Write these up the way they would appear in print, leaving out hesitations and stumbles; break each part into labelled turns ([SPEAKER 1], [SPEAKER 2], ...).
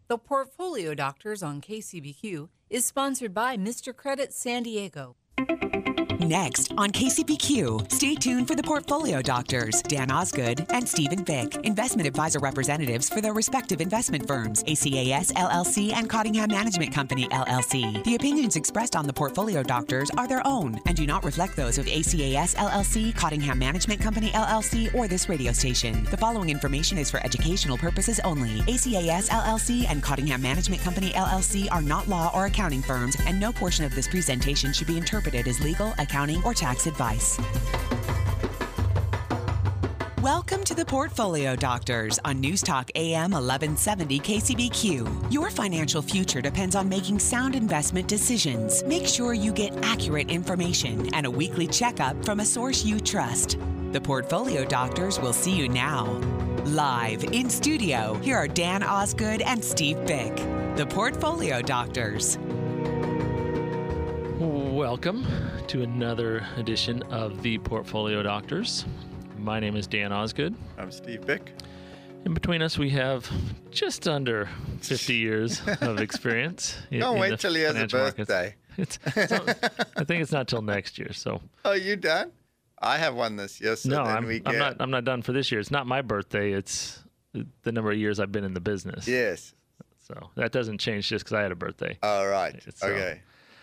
[SPEAKER 1] The Portfolio Doctors on KCBQ is sponsored by Mr. Credit San Diego.
[SPEAKER 2] Next on KCBQ, stay tuned for the Portfolio Doctors, Dan Osgood and Stephen Vick, investment advisor representatives for their respective investment firms, ACAS LLC and Cottingham Management Company LLC. The opinions expressed on the Portfolio Doctors are their own and do not reflect those of ACAS LLC, Cottingham Management Company LLC, or this radio station. The following information is for educational purposes only. ACAS LLC and Cottingham Management Company LLC are not law or accounting firms, and no portion of this presentation should be interpreted as legal, accounting, or tax advice. Welcome to the Portfolio Doctors on News Talk AM 1170 KCBQ. Your financial future depends on making sound investment decisions. Make sure you get accurate information and a weekly checkup from a source you trust. The Portfolio Doctors will see you now. Live in studio, here are Dan Osgood and Steve Bick. The Portfolio Doctors.
[SPEAKER 3] Welcome to another edition of the Portfolio Doctors. My name is Dan Osgood.
[SPEAKER 4] I'm Steve Bick.
[SPEAKER 3] In between us, we have just under 50 years of experience.
[SPEAKER 4] Don't wait till he has a birthday.
[SPEAKER 3] I think it's not till next year. So.
[SPEAKER 4] Oh, you done? I have one this year. So
[SPEAKER 3] no, I'm not done for this year. It's not my birthday. It's the number of years I've been in the business.
[SPEAKER 4] Yes.
[SPEAKER 3] So that doesn't change just because I had a birthday.
[SPEAKER 4] All right.
[SPEAKER 3] So,
[SPEAKER 4] okay.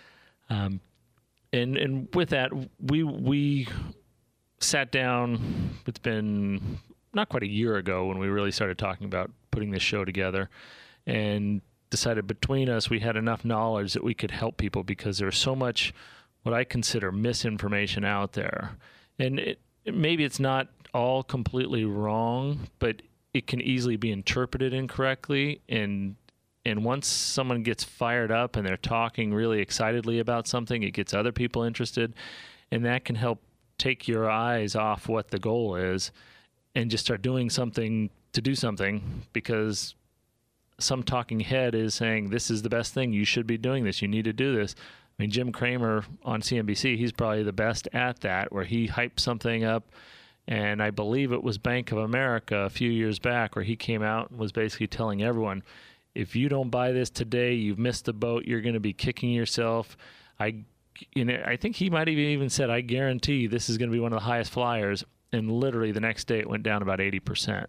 [SPEAKER 3] And with that, we sat down. It's been not quite a year ago when we really started talking about putting this show together, and decided between us we had enough knowledge that we could help people, because there's so much what I consider misinformation out there. And maybe it's not all completely wrong, but it can easily be interpreted incorrectly. And once someone gets fired up and they're talking really excitedly about something, it gets other people interested, and that can help take your eyes off what the goal is and just start doing something to do something, because some talking head is saying, this is the best thing, you should be doing this, you need to do this. I mean, Jim Cramer on CNBC, he's probably the best at that, where he hyped something up. And I believe it was Bank of America a few years back where he came out and was basically telling everyone, if you don't buy this today, you've missed the boat. You're going to be kicking yourself. I think he might have even said, I guarantee this is going to be one of the highest flyers. And literally the next day it went down about 80%.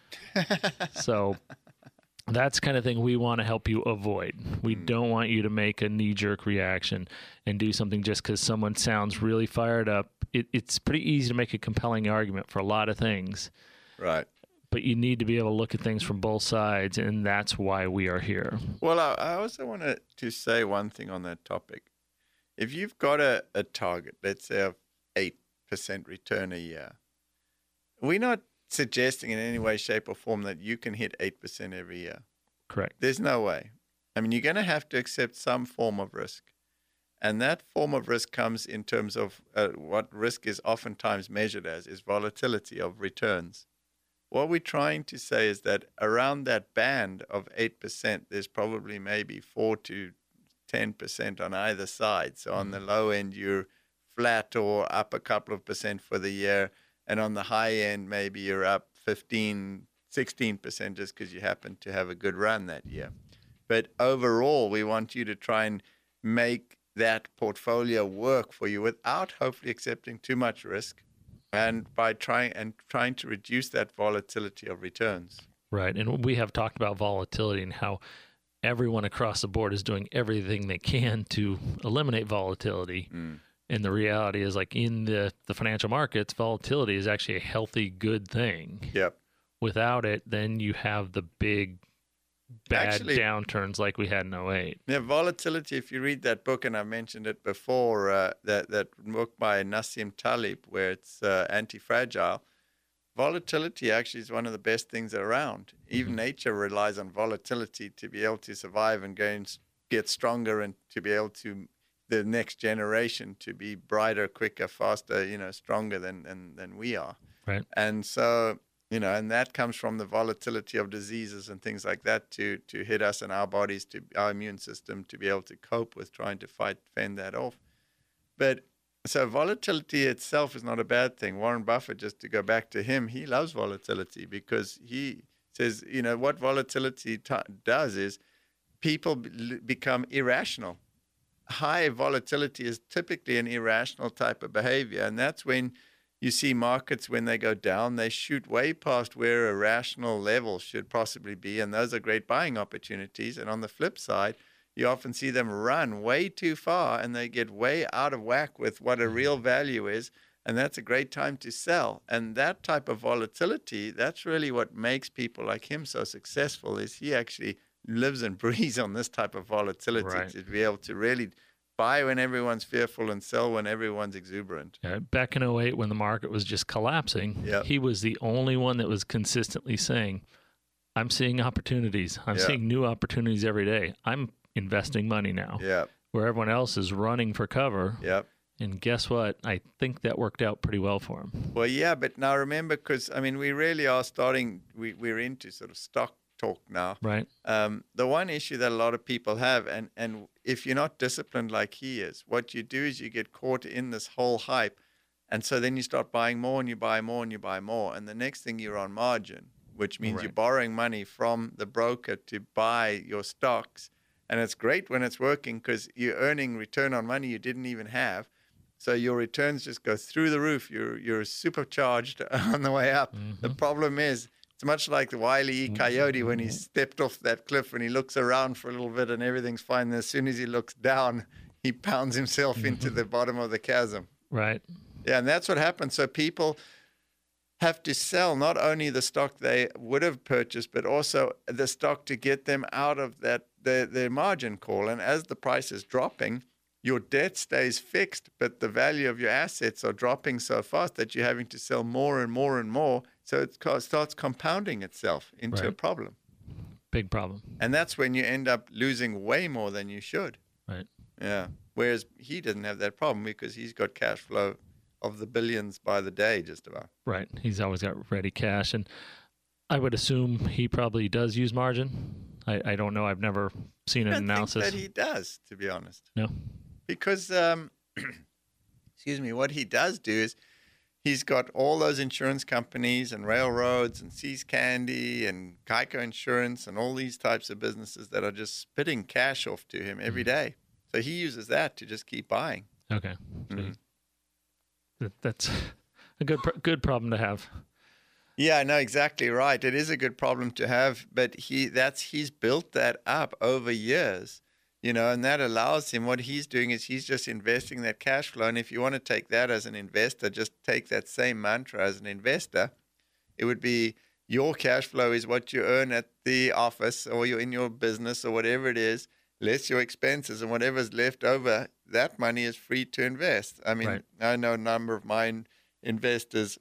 [SPEAKER 3] So that's the kind of thing we want to help you avoid. We don't want you to make a knee-jerk reaction and do something just because someone sounds really fired up. It's pretty easy to make a compelling argument for a lot of things.
[SPEAKER 4] Right.
[SPEAKER 3] But you need to be able to look at things from both sides, and that's why we are here.
[SPEAKER 4] Well, I also wanted to say one thing on that topic. If you've got a target, let's say of 8% return a year, we're not suggesting in any way, shape, or form that you can hit 8% every year.
[SPEAKER 3] Correct.
[SPEAKER 4] There's no way. I mean, you're going to have to accept some form of risk. And that form of risk comes in terms of what risk is oftentimes measured as, is volatility of returns. What we're trying to say is that around that band of 8%, there's probably maybe 4 to 10% on either side. So on the low end, you're flat or up a couple of percent for the year. And on the high end, maybe you're up 15, 16% just because you happen to have a good run that year. But overall, we want you to try and make that portfolio work for you without hopefully accepting too much risk, and by trying to reduce that volatility of returns.
[SPEAKER 3] Right. And we have talked about volatility and how everyone across the board is doing everything they can to eliminate volatility. And the reality is, like in the financial markets, volatility is actually a healthy, good thing.
[SPEAKER 4] Yep. Without
[SPEAKER 3] it, then you have the big bad downturns like we had in 2008.
[SPEAKER 4] Yeah, volatility, if you read that book, and I mentioned it before, that book by Nassim Taleb, where it's Anti-Fragile, volatility actually is one of the best things around. Even nature relies on volatility to be able to survive and go and get stronger, and to be able to, the next generation, to be brighter, quicker, faster, stronger than we are.
[SPEAKER 3] Right.
[SPEAKER 4] And so, and that comes from the volatility of diseases and things like that to hit us in our bodies, to our immune system, to be able to cope with trying to fend that off. But so volatility itself is not a bad thing. Warren Buffett, just to go back to him, he loves volatility because he says, what volatility does is people become irrational. High volatility is typically an irrational type of behavior. And that's when you see markets, when they go down, they shoot way past where a rational level should possibly be. And those are great buying opportunities. And on the flip side, you often see them run way too far and they get way out of whack with what a real value is. And that's a great time to sell. And that type of volatility, that's really what makes people like him so successful, is he actually lives and breathes on this type of volatility, right, to be able to really buy when everyone's fearful and sell when everyone's exuberant.
[SPEAKER 3] Yeah, back in 2008 when the market was just collapsing, he was the only one that was consistently saying, I'm seeing opportunities. I'm seeing new opportunities every day. I'm investing money now. Where everyone else is running for cover. And guess what? I think that worked out pretty well for him.
[SPEAKER 4] Well, yeah, but now remember, because, we really are starting, we're into sort of stock talk now.
[SPEAKER 3] Right.
[SPEAKER 4] The one issue that a lot of people have, and if you're not disciplined like he is, what you do is you get caught in this whole hype. And so then you start buying more and you buy more and you buy more. And the next thing you're on margin, which means you're borrowing money from the broker to buy your stocks. And it's great when it's working because you're earning return on money you didn't even have. So your returns just go through the roof. You're supercharged on the way up. Mm-hmm. The problem is, it's much like the Wile E. Coyote when he stepped off that cliff and he looks around for a little bit and everything's fine. And as soon as he looks down, he pounds himself into the bottom of the chasm.
[SPEAKER 3] Right.
[SPEAKER 4] Yeah, and that's what happens. So people have to sell not only the stock they would have purchased, but also the stock to get them out of that their margin call. And as the price is dropping, your debt stays fixed, but the value of your assets are dropping so fast that you're having to sell more and more and more. So it starts compounding itself into a problem.
[SPEAKER 3] Big problem.
[SPEAKER 4] And that's when you end up losing way more than you should.
[SPEAKER 3] Right.
[SPEAKER 4] Yeah. Whereas he doesn't have that problem because he's got cash flow of the billions by the day, just about.
[SPEAKER 3] Right. He's always got ready cash. And I would assume he probably does use margin. I don't know. I've never seen an analysis.
[SPEAKER 4] I think that he does, to be honest.
[SPEAKER 3] No.
[SPEAKER 4] Because, excuse me, what he does do is he's got all those insurance companies and railroads and See's Candy and Geico Insurance and all these types of businesses that are just spitting cash off to him every day. So he uses that to just keep buying.
[SPEAKER 3] Okay. So that's a good problem to have.
[SPEAKER 4] Yeah, no, exactly right. It is a good problem to have, but he's built that up over years. And that allows him, what he's doing is he's just investing that cash flow. And if you want to take that as an investor, just take that same mantra as an investor. It would be your cash flow is what you earn at the office or you're in your business or whatever it is, less your expenses, and whatever's left over, that money is free to invest. I mean, I know a number of my investors,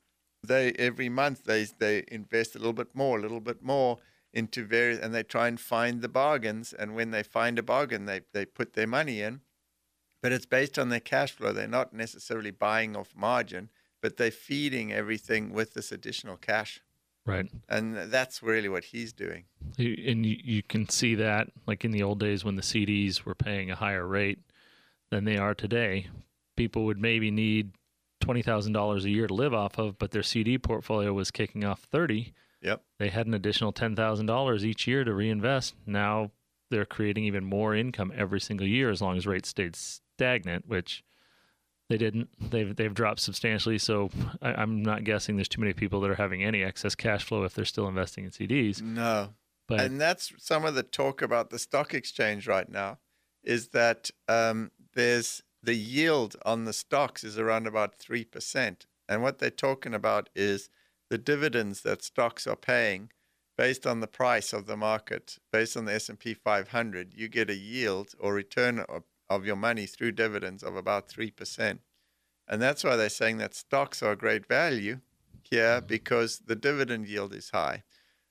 [SPEAKER 4] every month they invest a little bit more into various, and they try and find the bargains. And when they find a bargain, they put their money in, but it's based on their cash flow. They're not necessarily buying off margin, but they're feeding everything with this additional cash.
[SPEAKER 3] Right.
[SPEAKER 4] And that's really what he's doing.
[SPEAKER 3] And you can see that, like in the old days when the CDs were paying a higher rate than they are today, people would maybe need $20,000 a year to live off of, but their CD portfolio was kicking off $30,000.
[SPEAKER 4] Yep.
[SPEAKER 3] They had an additional $10,000 each year to reinvest. Now they're creating even more income every single year as long as rates stayed stagnant, which they didn't. They've dropped substantially. So I'm not guessing there's too many people that are having any excess cash flow if they're still investing in CDs.
[SPEAKER 4] No. And that's some of the talk about the stock exchange right now, is that there's the yield on the stocks is around about 3%. And what they're talking about is the dividends that stocks are paying based on the price of the market, based on the S&P 500, you get a yield or return of your money through dividends of about 3%. And that's why they're saying that stocks are a great value here, because the dividend yield is high.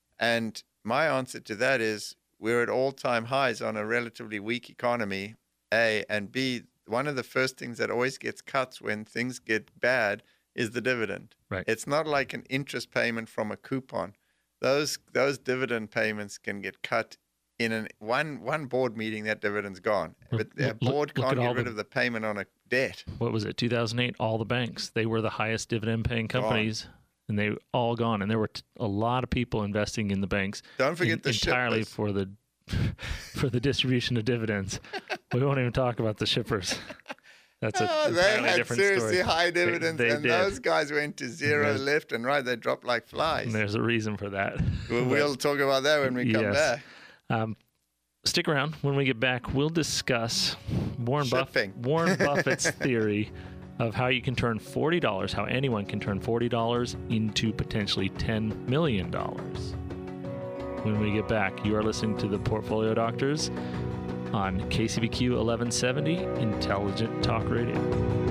[SPEAKER 4] And my answer to that is we're at all-time highs on a relatively weak economy, A, and B, one of the first things that always gets cut when things get bad is the dividend.
[SPEAKER 3] Right.
[SPEAKER 4] It's not like an interest payment from a coupon. Those dividend payments can get cut in one board meeting. That dividend's gone. But the board can't get rid of the payment on a debt.
[SPEAKER 3] What was it, 2008? All the banks, they were the highest dividend paying companies. and they all gone. And there were a lot of people investing in the banks.
[SPEAKER 4] Don't forget the
[SPEAKER 3] entirely
[SPEAKER 4] shippers.
[SPEAKER 3] for the distribution of dividends. We won't even talk about the shippers. That's
[SPEAKER 4] they
[SPEAKER 3] entirely
[SPEAKER 4] had
[SPEAKER 3] different
[SPEAKER 4] seriously
[SPEAKER 3] story.
[SPEAKER 4] high dividends,
[SPEAKER 3] They
[SPEAKER 4] and
[SPEAKER 3] did.
[SPEAKER 4] those guys went to zero
[SPEAKER 3] There's-
[SPEAKER 4] left and right. They dropped like flies.
[SPEAKER 3] And there's a reason for that.
[SPEAKER 4] We'll talk about that when we come
[SPEAKER 3] Yes.
[SPEAKER 4] back.
[SPEAKER 3] Stick around. When we get back, we'll discuss Warren
[SPEAKER 4] Shipping.
[SPEAKER 3] Buffett's theory of how you can turn $40, how anyone can turn $40 into potentially $10 million. When we get back, you are listening to the Portfolio Doctors on KCBQ 1170 Intelligent Talk Radio.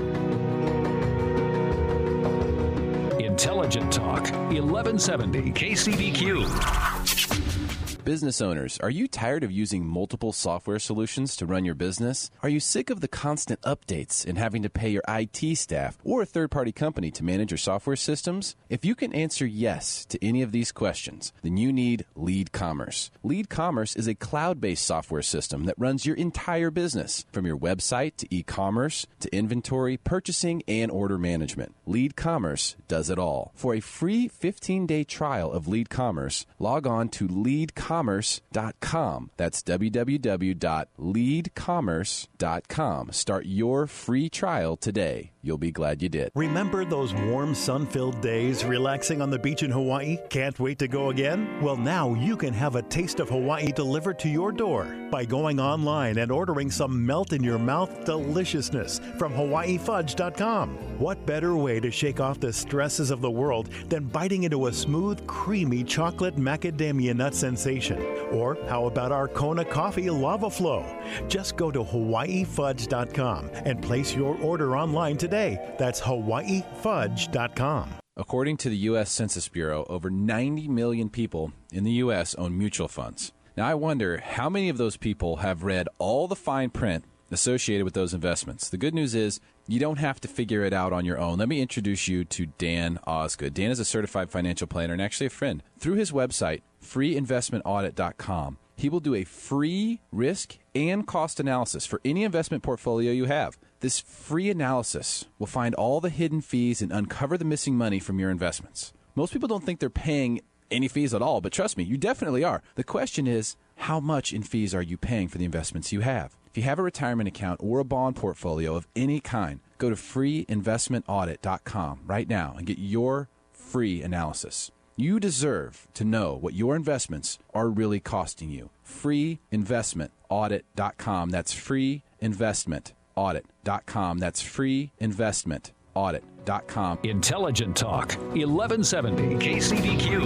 [SPEAKER 5] Intelligent Talk, 1170 KCBQ.
[SPEAKER 6] Business owners, are you tired of using multiple software solutions to run your business? Are you sick of the constant updates and having to pay your IT staff or a third-party company to manage your software systems? If you can answer yes to any of these questions, then you need Lead Commerce. Lead Commerce is a cloud-based software system that runs your entire business, from your website to e-commerce to inventory, purchasing, and order management. Lead Commerce does it all. For a free 15-day trial of Lead Commerce, log on to leadcommerce.com. That's www.leadcommerce.com. Start your free trial today. You'll be glad you did.
[SPEAKER 7] Remember those warm, sun-filled days relaxing on the beach in Hawaii? Can't wait to go again? Well, now you can have a taste of Hawaii delivered to your door by going online and ordering some melt-in-your-mouth deliciousness from HawaiiFudge.com. What better way to shake off the stresses of the world than biting into a smooth, creamy chocolate macadamia nut sensation? Or how about our Kona Coffee Lava Flow? Just go to HawaiiFudge.com and place your order online today. That's HawaiiFudge.com.
[SPEAKER 6] According to the U.S. Census Bureau, over 90 million people in the U.S. own mutual funds. Now, I wonder how many of those people have read all the fine print associated with those investments. The good news is you don't have to figure it out on your own. Let me introduce you to Dan Osgood. Dan is a certified financial planner and actually a friend. Through his website, freeinvestmentaudit.com, he will do a free risk and cost analysis for any investment portfolio you have. This free analysis will find all the hidden fees and uncover the missing money from your investments. Most people don't think they're paying any fees at all, but trust me, you definitely are. The question is, how much in fees are you paying for the investments you have? If you have a retirement account or a bond portfolio of any kind, go to freeinvestmentaudit.com right now and get your free analysis. You deserve to know what your investments are really costing you. freeinvestmentaudit.com. That's freeinvestmentaudit.com. That's freeinvestmentaudit.com.
[SPEAKER 5] Intelligent Talk, 1170 KCBQ.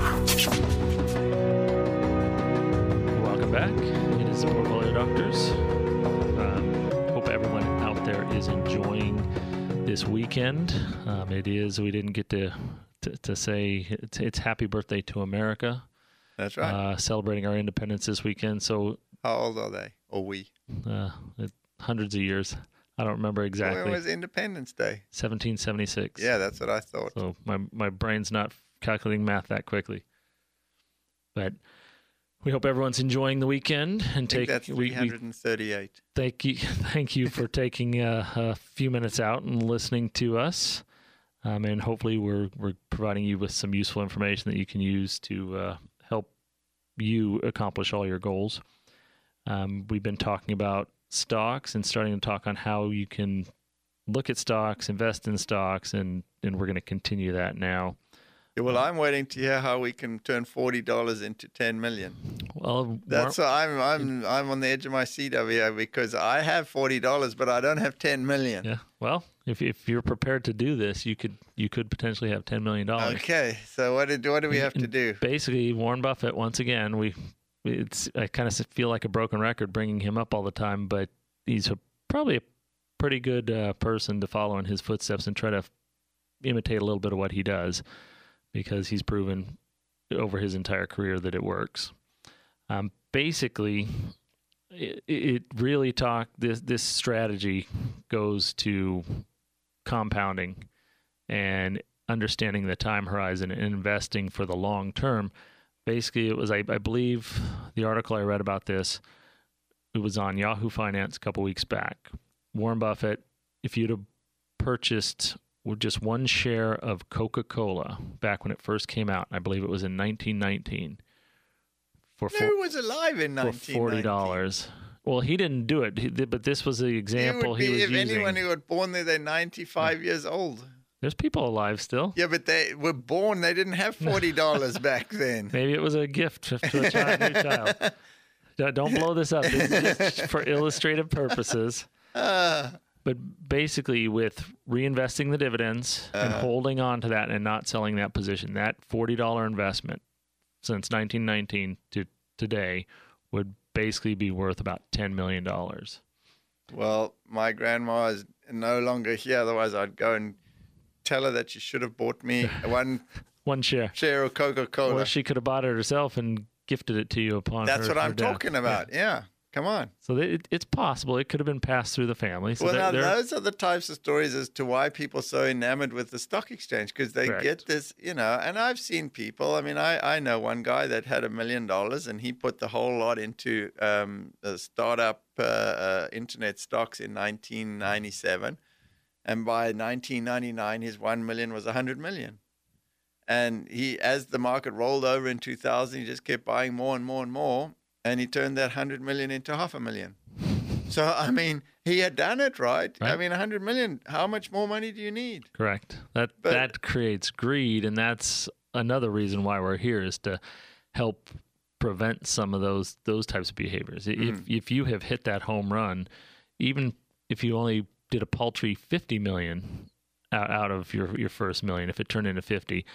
[SPEAKER 3] Welcome back. It is the Portfolio Doctors. Hope everyone out there is enjoying this weekend. It is. We didn't get to say it's happy birthday to America.
[SPEAKER 4] That's right.
[SPEAKER 3] Celebrating our independence this weekend. So
[SPEAKER 4] How old are they? Or we?
[SPEAKER 3] hundreds of years. I don't remember exactly.
[SPEAKER 4] When was Independence Day?
[SPEAKER 3] 1776.
[SPEAKER 4] Yeah, that's what I thought.
[SPEAKER 3] So my brain's not calculating math that quickly. But we hope everyone's enjoying the weekend and
[SPEAKER 4] I think that's 338.
[SPEAKER 3] Thank you for taking a few minutes out and listening to us. And hopefully we're providing you with some useful information that you can use to help you accomplish all your goals. We've been talking about stocks and starting to talk on how you can look at stocks, invest in stocks, and we're going to continue that now.
[SPEAKER 4] Yeah, well, I'm waiting to hear how we can turn $40 into $10 million.
[SPEAKER 3] Well,
[SPEAKER 4] That's why I'm on the edge of my seat over here because I have $40, but I don't have $10 million.
[SPEAKER 3] yeah. Well, if you're prepared to do this, you could potentially have $10 million.
[SPEAKER 4] Okay, so what do we have to do?
[SPEAKER 3] Basically, Warren Buffett, once again, I kind of feel like a broken record bringing him up all the time, but he's probably a pretty good person to follow in his footsteps and try to imitate a little bit of what he does, because he's proven over his entire career that it works. Basically, it really this strategy goes to compounding and understanding the time horizon and investing for the long term. Basically, it was, I believe, the article I read about this, it was on Yahoo Finance a couple weeks back. Warren Buffett, if you'd have purchased with just one share of Coca-Cola back when it first came out. I believe it was in 1919.
[SPEAKER 4] Who was alive in 1919?
[SPEAKER 3] For $40. Well, he didn't do it, but this was the example he was
[SPEAKER 4] if
[SPEAKER 3] using.
[SPEAKER 4] anyone who was born there, they're 95 years old.
[SPEAKER 3] There's people alive still.
[SPEAKER 4] Yeah, but they were born. They didn't have $40 back then.
[SPEAKER 3] Maybe it was a gift to a new child. Don't blow this up. This is just for illustrative purposes. But basically, with reinvesting the dividends and holding on to that and not selling that position, that $40 investment since 1919 to today would basically be worth about $10 million.
[SPEAKER 4] Well, my grandma is no longer here. Otherwise, I'd go and tell her that she should have bought me one share of Coca-Cola.
[SPEAKER 3] Or she could have bought it herself and gifted it to you upon
[SPEAKER 4] That's
[SPEAKER 3] her
[SPEAKER 4] what I'm
[SPEAKER 3] death.
[SPEAKER 4] talking about. Yeah. Come on.
[SPEAKER 3] So it's possible. It could have been passed through the family. So
[SPEAKER 4] well, those are the types of stories as to why people are so enamored with the stock exchange, because they get this, and I've seen people. I mean, I know one guy that had $1 million and he put the whole lot into startup internet stocks in 1997. And by 1999, his 1 million was 100 million. And as the market rolled over in 2000, he just kept buying more and more and more. And he turned that 100 million into $500,000. So, I mean, he had done it, right? I mean, 100 million, how much more money do you need?
[SPEAKER 3] Correct. That creates greed, and that's another reason why we're here, is to help prevent some of those types of behaviors. If you have hit that home run, even if you only did a paltry 50 million out of your first million, if it turned into 50,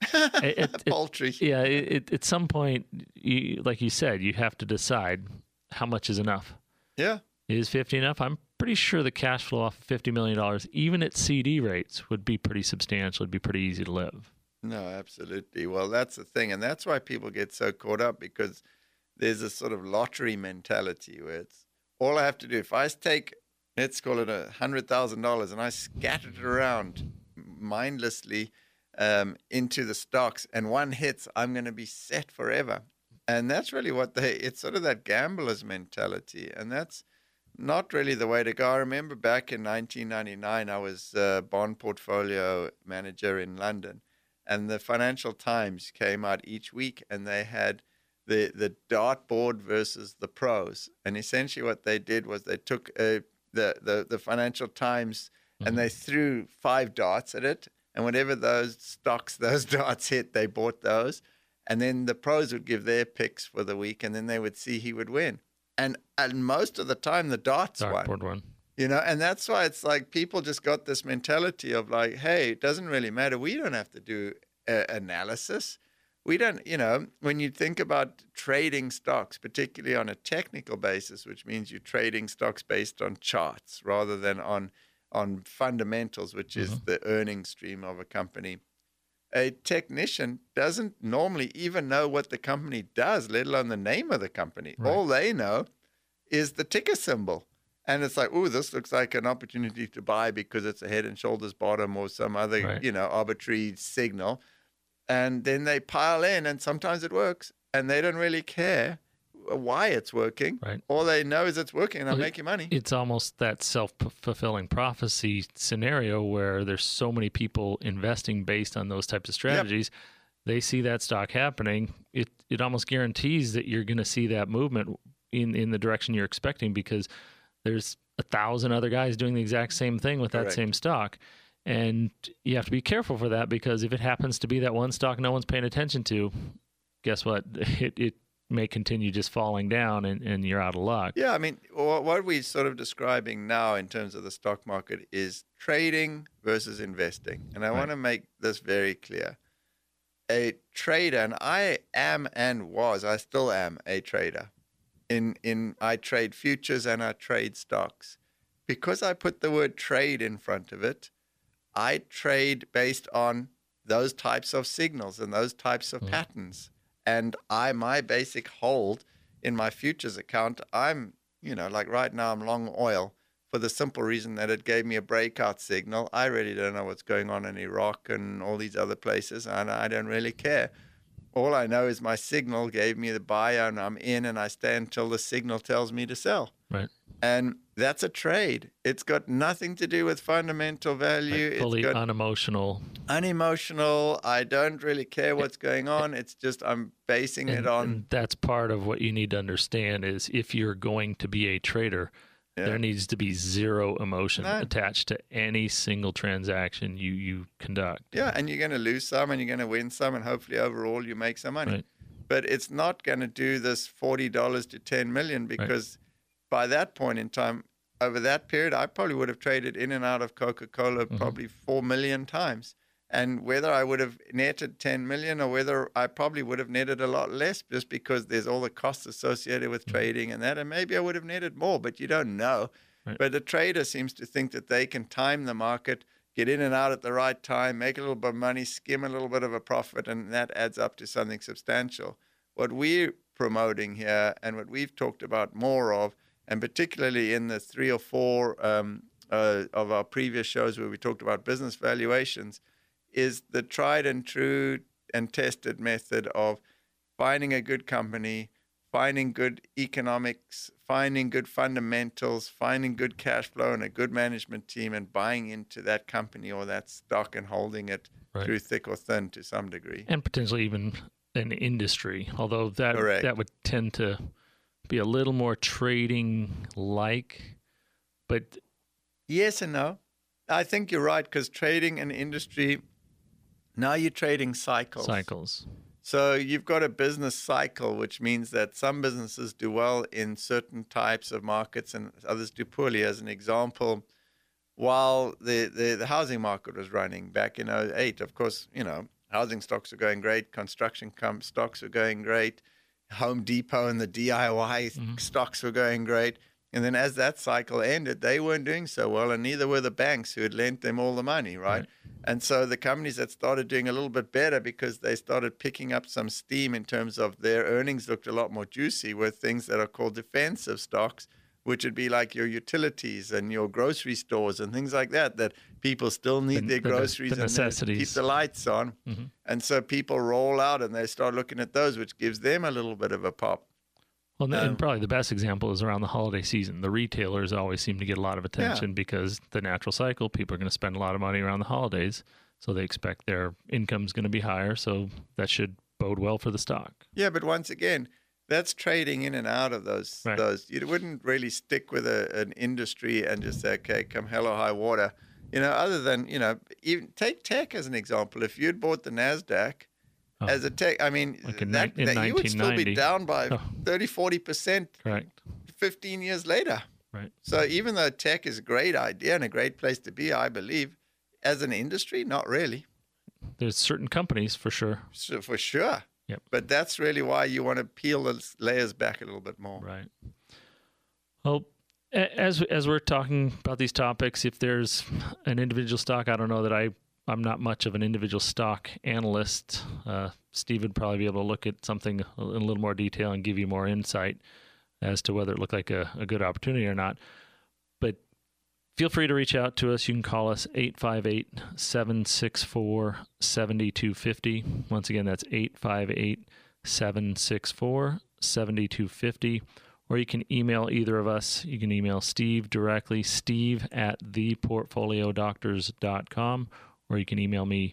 [SPEAKER 4] paltry.
[SPEAKER 3] Yeah, at some point, like you said, you have to decide how much is enough.
[SPEAKER 4] Yeah.
[SPEAKER 3] Is 50 enough? I'm pretty sure the cash flow off of $50 million, even at CD rates, would be pretty substantial. It'd be pretty easy to live.
[SPEAKER 4] No, absolutely. Well, that's the thing. And that's why people get so caught up, because there's a sort of lottery mentality where it's all I have to do. If I take, let's call it $100,000, and I scatter it around mindlessly into the stocks, and one hits, I'm going to be set forever. And that's really it's sort of that gambler's mentality. And that's not really the way to go. I remember back in 1999, I was a bond portfolio manager in London, and the Financial Times came out each week, and they had the dartboard versus the pros. And essentially what they did was they took the Financial Times and they threw 5 darts at it, and whatever those darts hit, they bought those. And then the pros would give their picks for the week, and then they would see he would win. And most of the time, the dartboard won. And that's why it's like people just got this mentality of like, hey, it doesn't really matter. We don't have to do analysis. We don't, when you think about trading stocks, particularly on a technical basis, which means you're trading stocks based on charts rather than on fundamentals, which is the earnings stream of a company. A technician doesn't normally even know what the company does, let alone the name of the company. Right. All they know is the ticker symbol. And it's like, oh, this looks like an opportunity to buy because it's a head and shoulders bottom or some other, arbitrary signal. And then they pile in, and sometimes it works, and they don't really care why it's working. Right. All they know is it's working, and I'm making money.
[SPEAKER 3] It's almost that self-fulfilling prophecy scenario where there's so many people investing based on those types of strategies. Yep. They see that stock happening. It almost guarantees that you're going to see that movement in the direction you're expecting, because there's 1,000 other guys doing the exact same thing with that same stock. And you have to be careful for that, because if it happens to be that one stock no one's paying attention to, guess what? It may continue just falling down, and you're out of luck.
[SPEAKER 4] Yeah, I mean, what we're sort of describing now in terms of the stock market is trading versus investing. And I want to make this very clear. A trader, and I am and was, I still am a trader. I trade futures and I trade stocks. Because I put the word trade in front of it, I trade based on those types of signals and those types of patterns. And my basic hold in my futures account, I'm, like right now I'm long oil for the simple reason that it gave me a breakout signal. I really don't know what's going on in Iraq and all these other places, and I don't really care. All I know is my signal gave me the buy, and I'm in, and I stand till the signal tells me to sell.
[SPEAKER 3] Right.
[SPEAKER 4] And that's a trade. It's got nothing to do with fundamental value.
[SPEAKER 3] Right. Fully
[SPEAKER 4] it's got
[SPEAKER 3] unemotional.
[SPEAKER 4] Unemotional. I don't really care what's going on. It's just I'm basing it on.
[SPEAKER 3] And that's part of what you need to understand is if you're going to be a trader, there needs to be zero emotion attached to any single transaction you conduct.
[SPEAKER 4] Yeah, and you're going to lose some and you're going to win some, and hopefully overall you make some money.
[SPEAKER 3] Right.
[SPEAKER 4] But it's not going to do this $40 to $10 million because by that point in time, over that period, I probably would have traded in and out of Coca-Cola probably 4 million times. And whether I would have netted 10 million or whether I probably would have netted a lot less just because there's all the costs associated with trading and that, and maybe I would have netted more, but you don't know.
[SPEAKER 3] Right.
[SPEAKER 4] But a trader seems to think that they can time the market, get in and out at the right time, make a little bit of money, skim a little bit of a profit, and that adds up to something substantial. What we're promoting here and what we've talked about more of, and particularly in the 3 or 4 of our previous shows where we talked about business valuations, is the tried and true and tested method of finding a good company, finding good economics, finding good fundamentals, finding good cash flow and a good management team, and buying into that company or that stock and holding it through thick or thin to some degree.
[SPEAKER 3] And potentially even an industry, although that would tend to be a little more trading-like. But
[SPEAKER 4] yes and no. I think you're right, because trading and industry, now you're trading cycles. So you've got a business cycle, which means that some businesses do well in certain types of markets and others do poorly. As an example, while the housing market was running back in 2008, of course, housing stocks were going great, construction stocks were going great, Home Depot and the DIY stocks were going great. And then as that cycle ended, they weren't doing so well, and neither were the banks who had lent them all the money, right? And so the companies that started doing a little bit better because they started picking up some steam in terms of their earnings looked a lot more juicy were things that are called defensive stocks, which would be like your utilities and your grocery stores and things like that, that people still need their groceries
[SPEAKER 3] the necessities.
[SPEAKER 4] And keep the lights on. And so people roll out and they start looking at those, which gives them a little bit of a pop.
[SPEAKER 3] Well, and probably the best example is around the holiday season. The retailers always seem to get a lot of attention because the natural cycle, people are going to spend a lot of money around the holidays, so they expect their income's going to be higher, so that should bode well for the stock. Yeah,
[SPEAKER 4] but once again, that's trading in and out of those. Those you wouldn't really stick with an industry and just say, okay, come hell or high water. Other than, even take tech as an example. If you'd bought the NASDAQ, as a tech, I mean,
[SPEAKER 3] like
[SPEAKER 4] that you would still be down by 30-40% 15 years later.
[SPEAKER 3] Right.
[SPEAKER 4] So even though tech is a great idea and a great place to be, I believe, as an industry, not really.
[SPEAKER 3] There's certain companies for sure.
[SPEAKER 4] So for sure.
[SPEAKER 3] Yep.
[SPEAKER 4] But that's really why you want to peel the layers back a little bit more.
[SPEAKER 3] Right. Well, as we're talking about these topics, if there's an individual stock, I don't know that I'm not much of an individual stock analyst. Steve would probably be able to look at something in a little more detail and give you more insight as to whether it looked like a good opportunity or not. But feel free to reach out to us. You can call us 858-764-7250. Once again, that's 858-764-7250. Or you can email either of us. You can email Steve directly, steve@theportfoliodoctors.com. Or you can email me,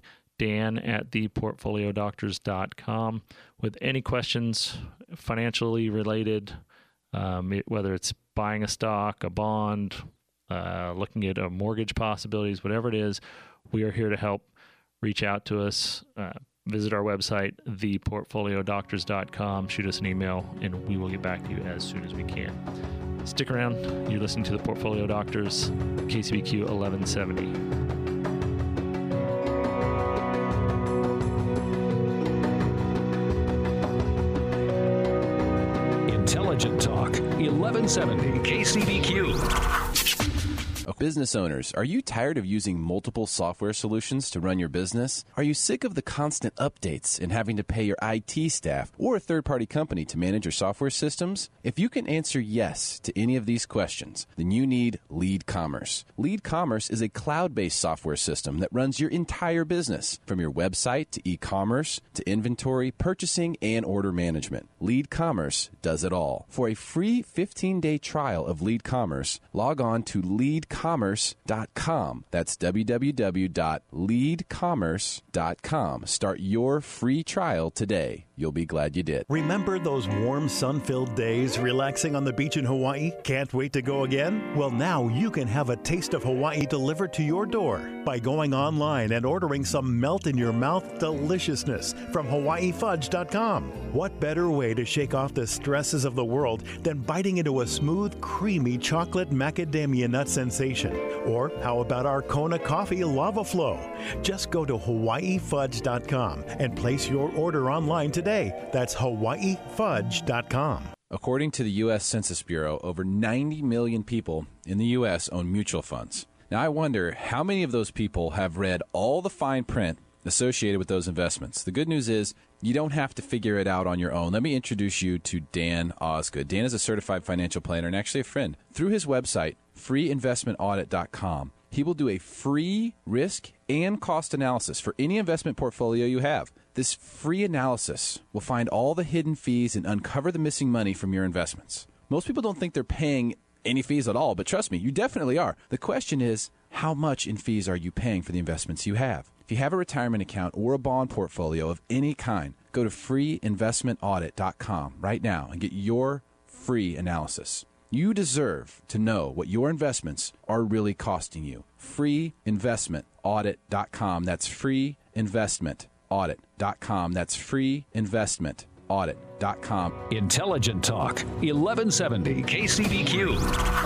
[SPEAKER 3] dan@theportfoliodoctors.com, with any questions financially related, whether it's buying a stock, a bond, looking at mortgage possibilities, whatever it is, we are here to help. Reach out to us. Visit our website, theportfoliodoctors.com. Shoot us an email, and we will get back to you as soon as we can. Stick around. You're listening to The Portfolio Doctors, KCBQ 1170.
[SPEAKER 5] Intelligent Talk, 1170 KCBQ.
[SPEAKER 6] Business owners, are you tired of using multiple software solutions to run your business? Are you sick of the constant updates and having to pay your IT staff or a third-party company to manage your software systems? If you can answer yes to any of these questions, then you need Lead Commerce. Lead Commerce is a cloud-based software system that runs your entire business, from your website to e-commerce to inventory, purchasing, and order management. Lead Commerce does it all. For a free 15-day trial of Lead Commerce, log on to leadcommerce.com. That's www.leadcommerce.com. Start your free trial today. You'll be glad you did.
[SPEAKER 7] Remember those warm, sun-filled days relaxing on the beach in Hawaii? Can't wait to go again? Well, now you can have a taste of Hawaii delivered to your door by going online and ordering some melt-in-your-mouth deliciousness from HawaiiFudge.com. What better way to shake off the stresses of the world than biting into a smooth, creamy chocolate macadamia nut sensation? Or how about our Kona Coffee Lava Flow? Just go to HawaiiFudge.com and place your order online today. That's HawaiiFudge.com.
[SPEAKER 6] According to the U.S. Census Bureau, over 90 million people in the U.S. own mutual funds. Now, I wonder how many of those people have read all the fine print associated with those investments. The good news is you don't have to figure it out on your own. Let me introduce you to Dan Osgood. Dan is a certified financial planner and actually a friend. Through his website, freeinvestmentaudit.com, he will do a free risk and cost analysis for any investment portfolio you have. This free analysis will find all the hidden fees and uncover the missing money from your investments. Most people don't think they're paying any fees at all, but trust me, you definitely are. The question is, how much in fees are you paying for the investments you have? If you have a retirement account or a bond portfolio of any kind, go to freeinvestmentaudit.com right now and get your free analysis. You deserve to know what your investments are really costing you. freeinvestmentaudit.com. That's freeinvestmentaudit.com. That's freeinvestmentaudit.com.
[SPEAKER 5] Intelligent Talk, 1170 KCBQ.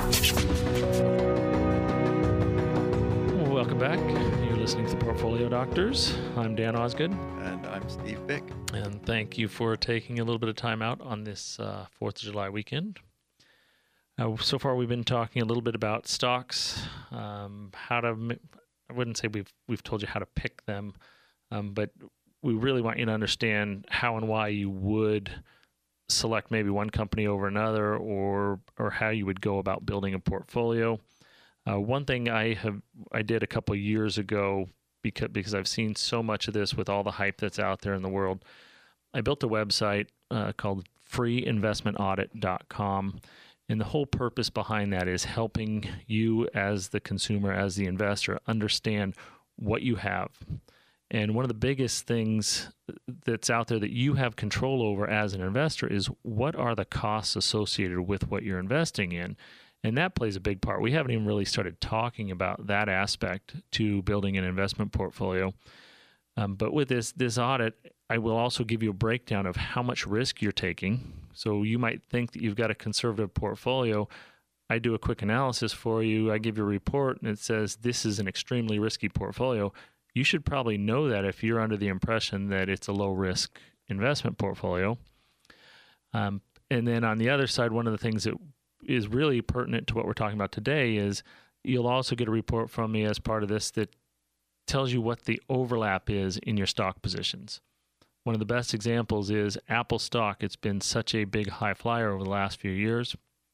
[SPEAKER 3] Welcome back. You're listening to the Portfolio Doctors. I'm Dan Osgood.
[SPEAKER 4] And I'm Steve Bick.
[SPEAKER 3] And thank you for taking a little bit of time out on this 4th of July weekend. So far, we've been talking a little bit about stocks, I wouldn't say we've told you how to pick them, but we really want you to understand how and why you would select maybe one company over another, or how you would go about building a portfolio. One thing I did a couple of years ago, because I've seen so much of this with all the hype that's out there in the world, I built a website called freeinvestmentaudit.com. And the whole purpose behind that is helping you as the consumer, as the investor, understand what you have. And one of the biggest things that's out there that you have control over as an investor is what are the costs associated with what you're investing in. And that plays a big part. We haven't even really started talking about that aspect to building an investment portfolio. But with this audit, I will also give you a breakdown of how much risk you're taking. So you might think that you've got a conservative portfolio. I do a quick analysis for you. I give you a report, and it says this is an extremely risky portfolio. You should probably know that if you're under the impression that it's a low-risk investment portfolio. And then on the other side, one of the things that is really pertinent to what we're talking about today is you'll also get a report from me as part of this that tells you what the overlap is in your stock positions. One of the best examples is Apple stock. It's been such a big high flyer over the last few years.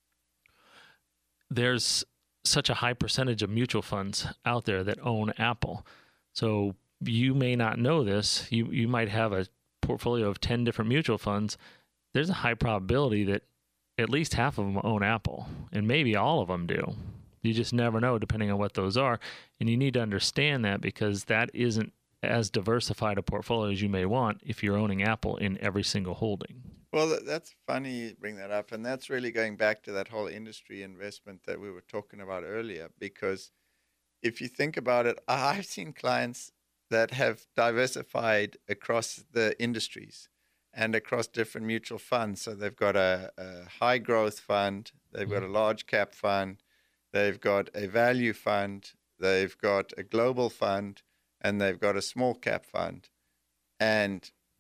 [SPEAKER 3] There's such a high percentage of mutual funds out there that own Apple. So you may not know this. You might have a portfolio of 10 different mutual funds. There's a high probability that at least half of them own Apple, and maybe all of them do. You just never know depending on what those are. And you need to understand that, because that isn't as diversified a portfolio as you may want if you're owning Apple in every single holding.
[SPEAKER 4] Well, that's funny you bring that up. And that's really going back to that whole industry investment that we were talking about earlier. Because if you think about it, I've seen clients that have diversified across the industries and across different mutual funds. So they've got a high growth fund, they've got a large cap fund, they've got a value fund, they've got a global fund, and they've got a small cap fund. And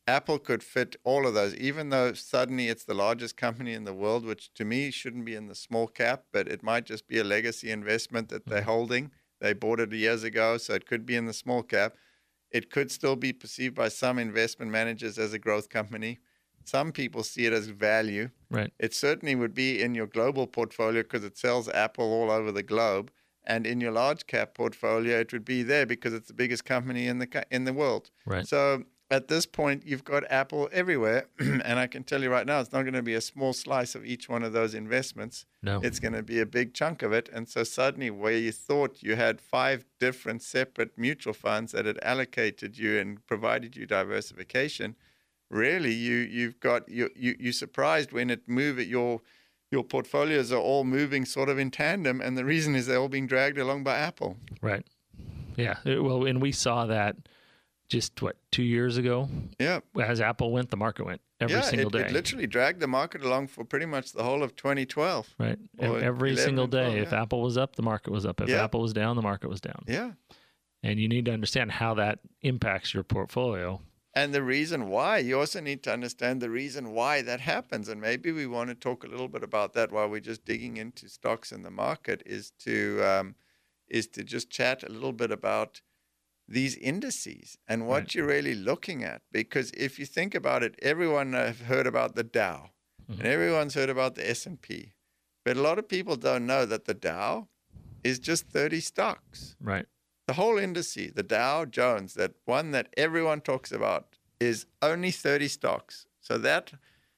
[SPEAKER 4] Apple could fit all of those, even though suddenly it's the largest company in the world, which to me shouldn't be in the small cap, but it might just be a legacy investment that they're holding. They bought it years ago, so it could be in the small cap. It could still be perceived by some investment managers as a growth company. Some people see it as value.
[SPEAKER 3] Right.
[SPEAKER 4] It certainly would be in your global portfolio because it sells Apple all over the globe. And in your large cap portfolio, it would be there because it's the biggest company in the world.
[SPEAKER 3] Right.
[SPEAKER 4] So at this point, you've got Apple everywhere. And I can tell you right now, it's not going to be a small slice of each one of those investments.
[SPEAKER 3] No.
[SPEAKER 4] It's going to be a big chunk of it. And so suddenly where you thought you had 5 different separate mutual funds that had allocated you and provided you diversification, really you're surprised when it move at your portfolios are all moving sort of in tandem. And the reason is they're all being dragged along by Apple.
[SPEAKER 3] Right. Yeah. Well, and we saw that just 2 years ago?
[SPEAKER 4] Yeah.
[SPEAKER 3] As Apple went, the market went every single day.
[SPEAKER 4] It literally dragged the market along for pretty much the whole of 2012.
[SPEAKER 3] Right. Every single day. If Apple was up, the market was up. If Apple was down, the market was down.
[SPEAKER 4] Yeah.
[SPEAKER 3] And you need to understand how that impacts your portfolio.
[SPEAKER 4] And the reason why, you also need to understand the reason why that happens. And maybe we want to talk a little bit about that while we're just digging into stocks in the market, is to just chat a little bit about these indices and what you're really looking at. Because if you think about it, everyone have heard about the Dow and everyone's heard about the S&P. But a lot of people don't know that the Dow is just 30 stocks.
[SPEAKER 3] Right.
[SPEAKER 4] The whole indice, the Dow Jones, that one that everyone talks about, is only 30 stocks. So that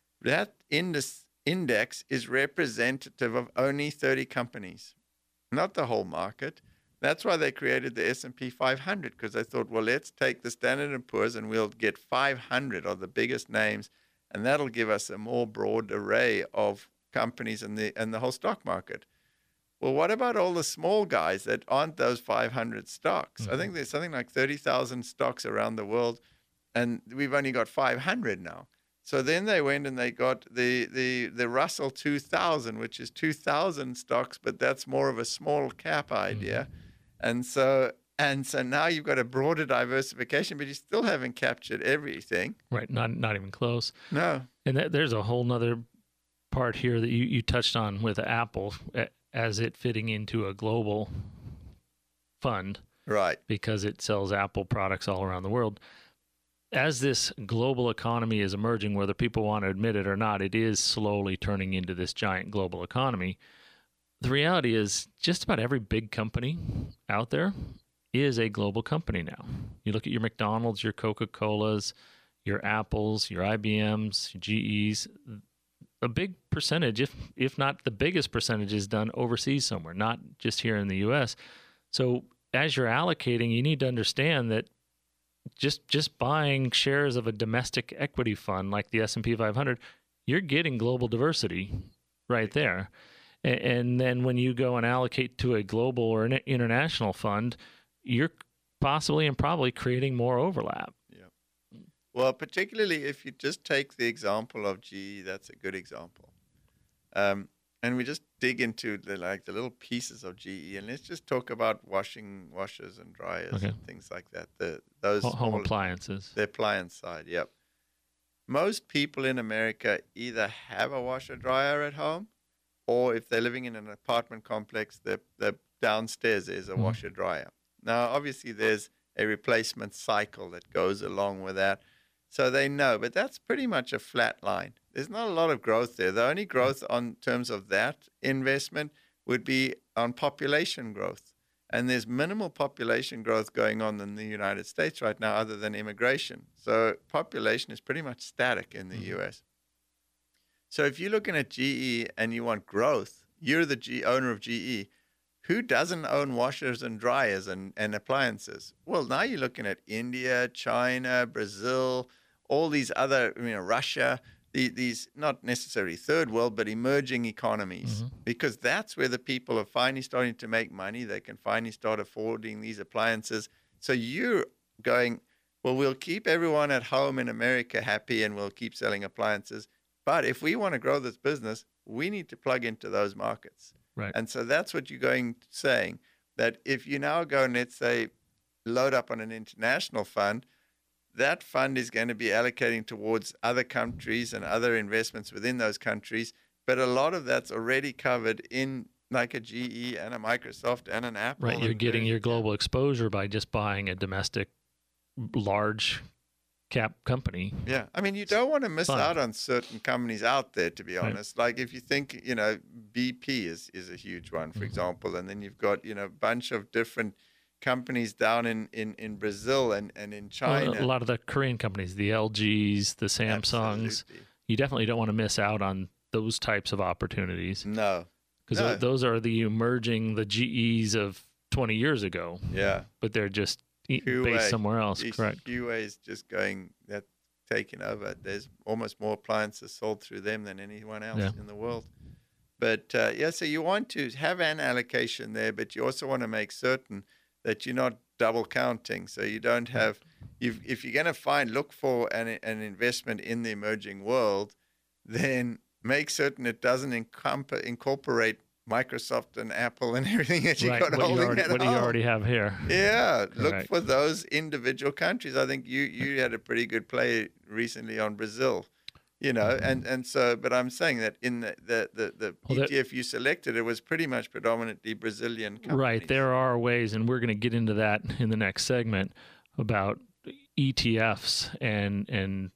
[SPEAKER 4] index is representative of only 30 companies, not the whole market. That's why they created the S&P 500, because they thought, well, let's take the Standard & Poor's and we'll get 500 of the biggest names, and that'll give us a more broad array of companies in the whole stock market. Well, what about all the small guys that aren't those 500 stocks? I think there's something like 30,000 stocks around the world, and we've only got 500 now. So then they went and they got the Russell 2000, which is 2,000 stocks, but that's more of a small cap idea. And so now you've got a broader diversification, but you still haven't captured everything.
[SPEAKER 3] Right. Not even close.
[SPEAKER 4] No.
[SPEAKER 3] And there's a whole nother part here that you touched on with Apple as it fitting into a global fund.
[SPEAKER 4] Right.
[SPEAKER 3] Because it sells Apple products all around the world. As this global economy is emerging, whether people want to admit it or not, it is slowly turning into this giant global economy. The reality is just about every big company out there is a global company now. You look at your McDonald's, your Coca-Colas, your Apples, your IBMs, your GEs. A big percentage, if not the biggest percentage, is done overseas somewhere, not just here in the U.S. So as you're allocating, you need to understand that just buying shares of a domestic equity fund like the S&P 500, you're getting global diversity right there. And then when you go and allocate to a global or an international fund, you're possibly and probably creating more overlap.
[SPEAKER 4] Yeah. Well, particularly if you just take the example of GE, that's a good example. And we just dig into the little pieces of GE, and let's just talk about washers and dryers and things like that. Those
[SPEAKER 3] home appliances.
[SPEAKER 4] The appliance side, yep. Most people in America either have a washer dryer at home, or if they're living in an apartment complex, the downstairs is a washer dryer. Now, obviously, there's a replacement cycle that goes along with that. So they know, but that's pretty much a flat line. There's not a lot of growth there. The only growth on terms of that investment would be on population growth. And there's minimal population growth going on in the United States right now other than immigration. So population is pretty much static in the U.S. So if you're looking at GE and you want growth, you're the owner of GE. Who doesn't own washers and dryers and appliances? Well, now you're looking at India, China, Brazil, all these other, Russia, these not necessarily third world, but emerging economies, because that's where the people are finally starting to make money. They can finally start affording these appliances. So you're going, well, we'll keep everyone at home in America happy and we'll keep selling appliances. But if we want to grow this business, we need to plug into those markets.
[SPEAKER 3] Right.
[SPEAKER 4] And so that's what you're saying, that if you now go and let's say load up on an international fund, that fund is going to be allocating towards other countries and other investments within those countries. But a lot of that's already covered in like a GE and a Microsoft and an Apple.
[SPEAKER 3] Right, you're getting your global exposure by just buying a domestic large cap company.
[SPEAKER 4] Yeah, I mean, you don't want to miss out on certain companies out there, to be honest. Like if you think, BP is a huge one, for example, and then you've got, a bunch of different companies down in Brazil and in China.
[SPEAKER 3] Well, a lot of the Korean companies, the LGs, the Samsungs.
[SPEAKER 4] Absolutely.
[SPEAKER 3] You definitely don't want to miss out on those types of opportunities.
[SPEAKER 4] No.
[SPEAKER 3] Because those are the GEs of 20 years ago.
[SPEAKER 4] Yeah.
[SPEAKER 3] But they're just based somewhere else, correct?
[SPEAKER 4] Huawei is just taking over. There's almost more appliances sold through them than anyone else in the world. But, so you want to have an allocation there, but you also want to make certain that you're not double counting. So you don't have, if you're going to look for an investment in the emerging world, then make certain it doesn't incorporate Microsoft and Apple and everything that you got holding at home.
[SPEAKER 3] What do you already have here?
[SPEAKER 4] Yeah, look for those individual countries. I think you had a pretty good play recently on Brazil, and so. But I'm saying that in the ETF you selected, it was pretty much predominantly Brazilian companies.
[SPEAKER 3] Right, there are ways, and we're going to get into that in the next segment about ETFs and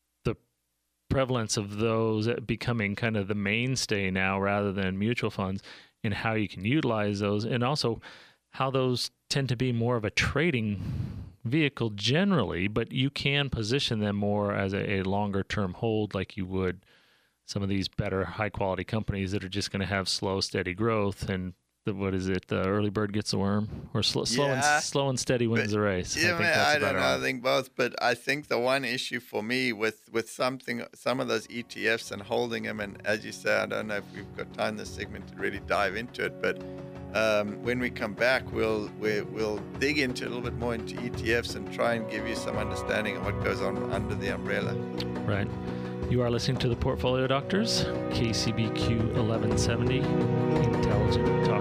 [SPEAKER 3] prevalence of those becoming kind of the mainstay now rather than mutual funds, and how you can utilize those, and also how those tend to be more of a trading vehicle generally, but you can position them more as a longer term hold like you would some of these better high quality companies that are just going to have slow, steady growth. And the early bird gets the worm, or slow and steady wins the race.
[SPEAKER 4] I don't know. I think both, but I think the one issue for me with some of those ETFs and holding them, and as you say, I don't know if we've got time in this segment to really dive into it, but when we come back, we'll dig into a little bit more into ETFs and try and give you some understanding of what goes on under the umbrella.
[SPEAKER 3] Right. You are listening to the Portfolio Doctors, KCBQ 1170, Intelligent Talk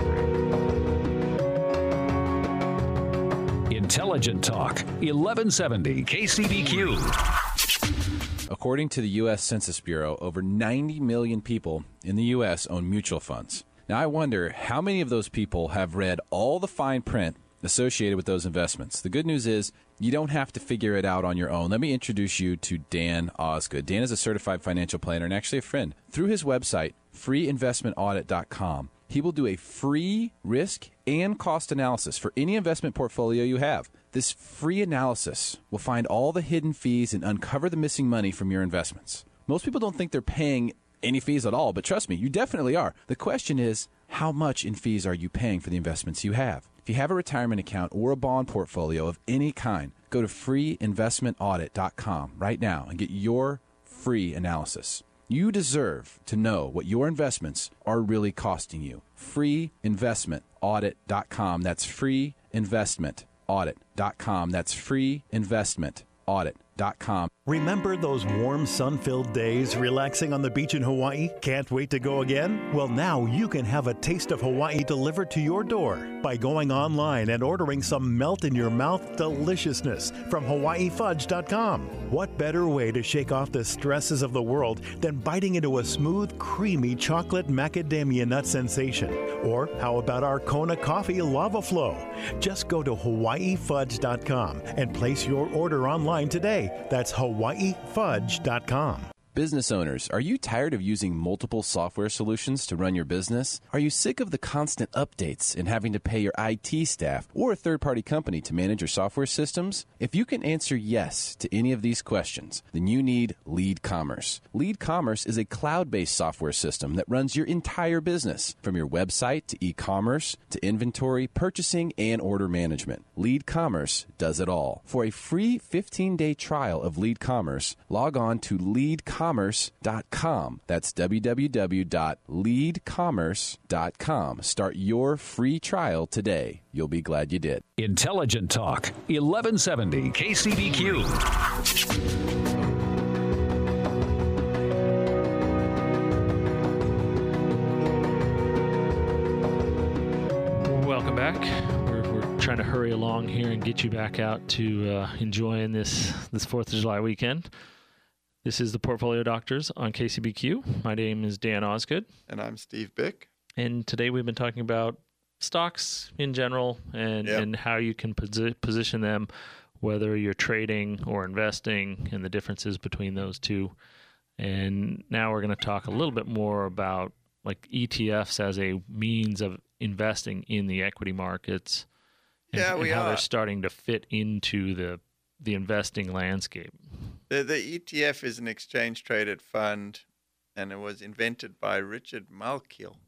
[SPEAKER 3] Radio.
[SPEAKER 5] Intelligent Talk 1170, KCBQ.
[SPEAKER 6] According to the U.S. Census Bureau, over 90 million people in the U.S. own mutual funds. Now, I wonder how many of those people have read all the fine print associated with those investments. The good news is you don't have to figure it out on your own. Let me introduce you to Dan Osgood. Dan is a certified financial planner and actually a friend. Through his website, freeinvestmentaudit.com, he will do a free risk and cost analysis for any investment portfolio you have. This free analysis will find all the hidden fees and uncover the missing money from your investments. Most people don't think they're paying any fees at all, but trust me, you definitely are. The question is, how much in fees are you paying for the investments you have? If you have a retirement account or a bond portfolio of any kind, go to freeinvestmentaudit.com right now and get your free analysis. You deserve to know what your investments are really costing you. freeinvestmentaudit.com. That's freeinvestmentaudit.com. That's freeinvestmentaudit.com.
[SPEAKER 7] Remember those warm, sun-filled days relaxing on the beach in Hawaii? Can't wait to go again? Well, now you can have a taste of Hawaii delivered to your door by going online and ordering some melt-in-your-mouth deliciousness from HawaiiFudge.com. What better way to shake off the stresses of the world than biting into a smooth, creamy chocolate macadamia nut sensation? Or how about our Kona Coffee Lava Flow? Just go to HawaiiFudge.com and place your order online today. That's HawaiiFudge.com.
[SPEAKER 6] Business owners, are you tired of using multiple software solutions to run your business? Are you sick of the constant updates and having to pay your IT staff or a third-party company to manage your software systems? If you can answer yes to any of these questions, then you need Lead Commerce. Lead Commerce is a cloud-based software system that runs your entire business, from your website to e-commerce to inventory, purchasing, and order management. Lead Commerce does it all. For a free 15-day trial of Lead Commerce, log on to leadcommerce.com. That's www.leadcommerce.com. Start your free trial today. You'll be glad you did.
[SPEAKER 5] Intelligent Talk 1170, KCBQ.
[SPEAKER 3] Welcome back. We're trying to hurry along here and get you back out to enjoying this 4th of July weekend. This is the Portfolio Doctors on KCBQ. My name is Dan Osgood.
[SPEAKER 4] And I'm Steve Bick.
[SPEAKER 3] And today we've been talking about stocks in general and how you can position them, whether you're trading or investing, and the differences between those two. And now we're going to talk a little bit more about like ETFs as a means of investing in the equity markets, and how they're starting to fit into the investing landscape.
[SPEAKER 4] The ETF is an exchange-traded fund, and it was invented by Richard Malkiel.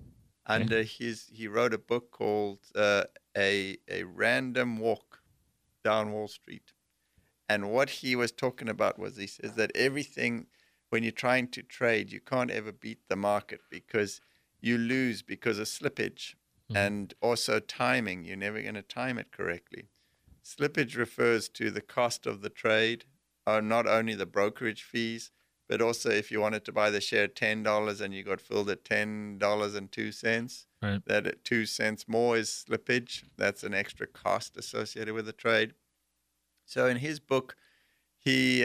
[SPEAKER 4] He wrote a book called a Random Walk Down Wall Street. And what he was talking about was, he says that everything, when you're trying to trade, you can't ever beat the market because you lose because of slippage and also timing. You're never going to time it correctly. Slippage refers to the cost of the trade, or not only the brokerage fees, but also if you wanted to buy the share at $10 and you got filled at $10.02,
[SPEAKER 3] right,
[SPEAKER 4] that at 2 cents more is slippage. That's an extra cost associated with the trade. So in his book, he